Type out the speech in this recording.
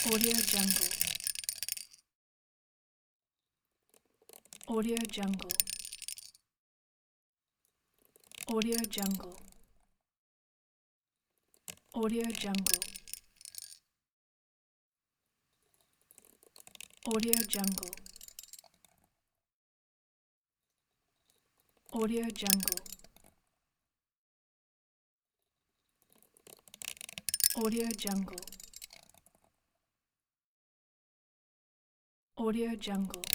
Audio Jungle. Audio Jungle. Audio Jungle. Audio Jungle. Audio Jungle. Audio Jungle. Audio Jungle. Audio Jungle.